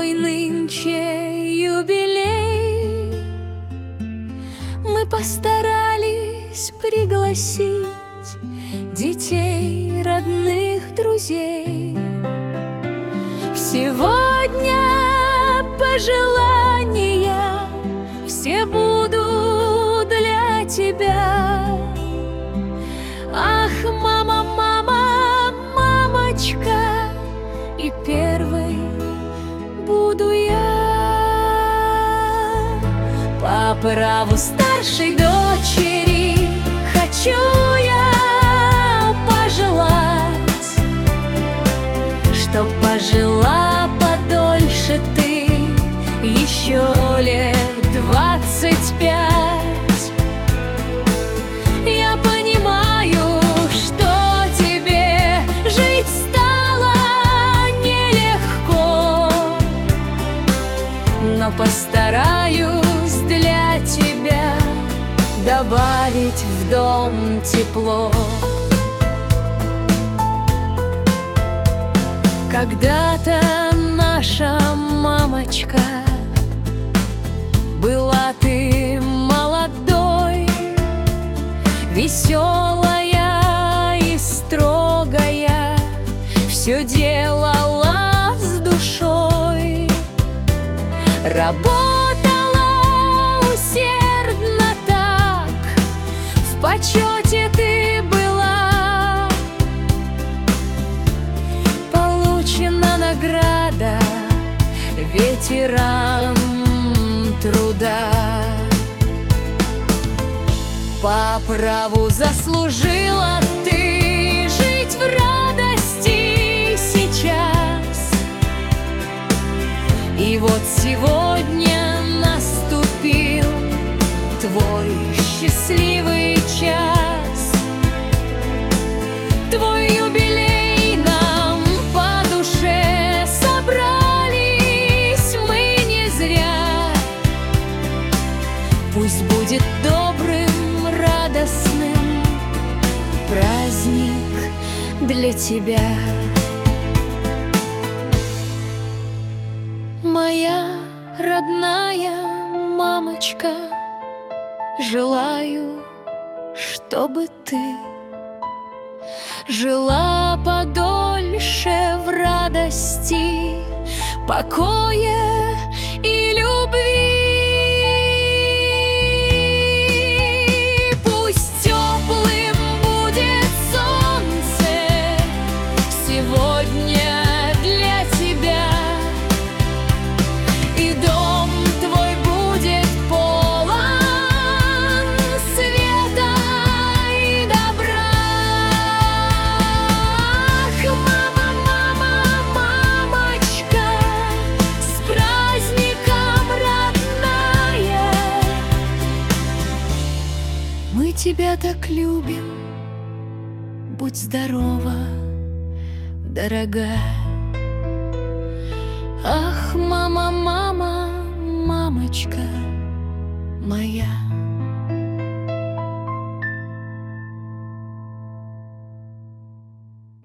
твой нынче юбилей. Мы постарались пригласить детей, родных, друзей. Сегодня пожелания все будут для тебя. Ах, мама, мама, мамочка, и первой буду я. По праву старшей дочери хочу я пожелать, чтоб пожила подольше ты, еще лет 25. Я понимаю, что тебе жить стало нелегко, но постараюсь для тебя добавить в дом тепло. Когда-то наша мамочка, была ты молодой, веселая и строгая, все делала с душой, работала усердно так, в почете ты была. Получена награда ветеран труда. По праву заслужила ты жить в радости сейчас. И вот сегодня наступил твой счастливый час. Твой юбилей нам по душе, собрались мы не зря. Пусть будет добрым, радостным праздник для тебя. Моя родная мамочка, желаю, чтобы ты жила подольше в радости, покое и любви. Пусть теплым будет солнце сегодня для тебя, и дом твой будет полон света и добра. Ах, мама, мама, мамочка, с праздником, родная! Мы тебя так любим, будь здорова, дорогая. Ах, мама, мама, мамочка моя.